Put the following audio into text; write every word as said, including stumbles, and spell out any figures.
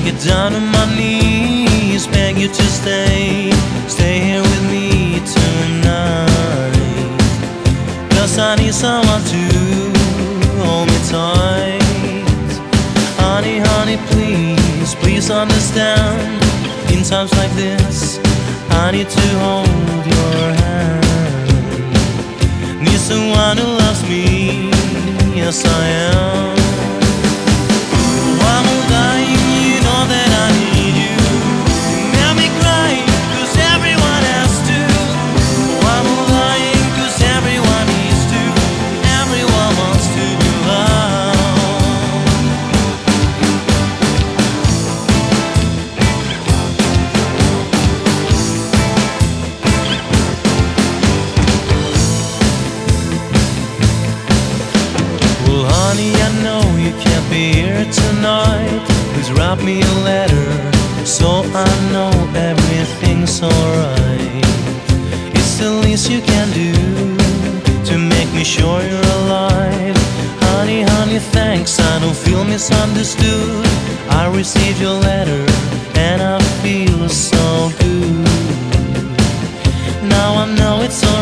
get down on my knees, beg you to stay, stay here with me tonight. Cause I need someone to hold me tight. Honey, honey, please, please understand. In times like this, I need to hold your hand. Need someone who loves me, yes I am. I'm dying, you know that I need you. You make me cry, cause everyone has to. I'm dying, cause everyone needs to. Everyone wants to be loved. Well, honey, I know you can't be here tonight. Please write me a letter so I know everything's alright. It's the least you can do to make me sure you're alive. Honey, honey, thanks, I don't feel misunderstood. I received your letter and I feel so good. Now I know it's alright.